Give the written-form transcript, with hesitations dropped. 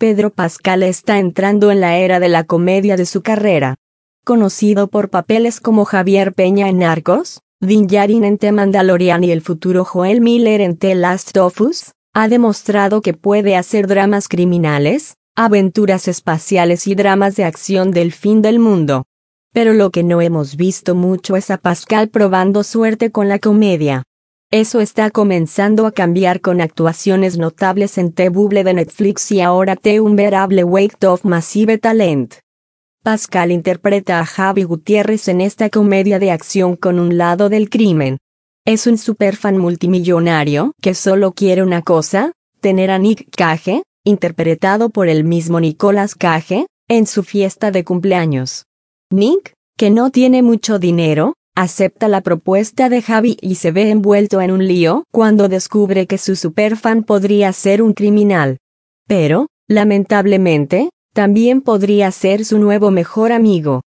Pedro Pascal está entrando en la era de la comedia de su carrera. Conocido por papeles como Javier Peña en Narcos, Din Djarin en The Mandalorian y el futuro Joel Miller en The Last of Us, ha demostrado que puede hacer dramas criminales, aventuras espaciales y dramas de acción del fin del mundo. Pero lo que no hemos visto mucho es a Pascal probando suerte con la comedia. Eso está comenzando a cambiar con actuaciones notables en The Bubble de Netflix y ahora The Unbearable Weight of Massive Talent. Pascal interpreta a Javi Gutiérrez en esta comedia de acción con un lado del crimen. Es un superfan multimillonario que solo quiere una cosa, tener a Nick Cage, interpretado por el mismo Nicolas Cage, en su fiesta de cumpleaños. Nick, que no tiene mucho dinero, acepta la propuesta de Javi y se ve envuelto en un lío cuando descubre que su superfan podría ser un criminal. Pero, lamentablemente, también podría ser su nuevo mejor amigo.